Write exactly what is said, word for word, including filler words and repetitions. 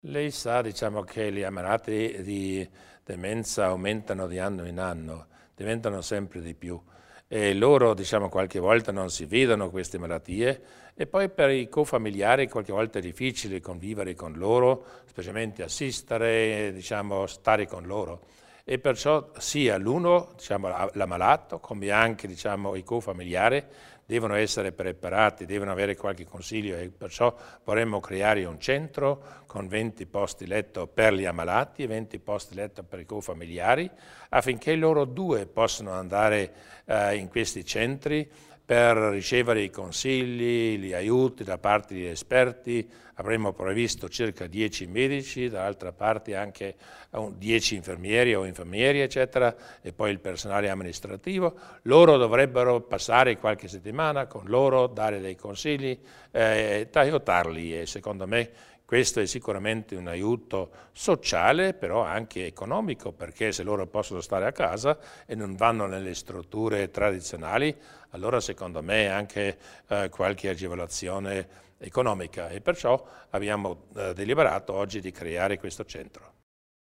Lei sa, diciamo, che gli ammalati di demenza aumentano di anno in anno, diventano sempre di più e loro, diciamo, qualche volta non si vedono queste malattie e poi per i cofamiliari qualche volta è difficile convivere con loro, specialmente assistere, diciamo, stare con loro. E perciò sia l'uno, diciamo, l'ammalato, come anche, diciamo, i cofamiliari devono essere preparati, devono avere qualche consiglio e perciò vorremmo creare un centro con venti posti letto per gli ammalati e venti posti letto per i cofamiliari affinché loro due possano andare eh, in questi centri per ricevere i consigli, gli aiuti da parte degli esperti. Avremmo previsto circa dieci medici, dall'altra parte anche dieci infermieri o infermieri, eccetera, e poi il personale amministrativo. Loro dovrebbero passare qualche settimana con loro, dare dei consigli, eh, aiutarli e secondo me questo è sicuramente un aiuto sociale, però anche economico, perché se loro possono stare a casa e non vanno nelle strutture tradizionali, allora secondo me anche eh, qualche agevolazione economica e perciò abbiamo eh, deliberato oggi di creare questo centro.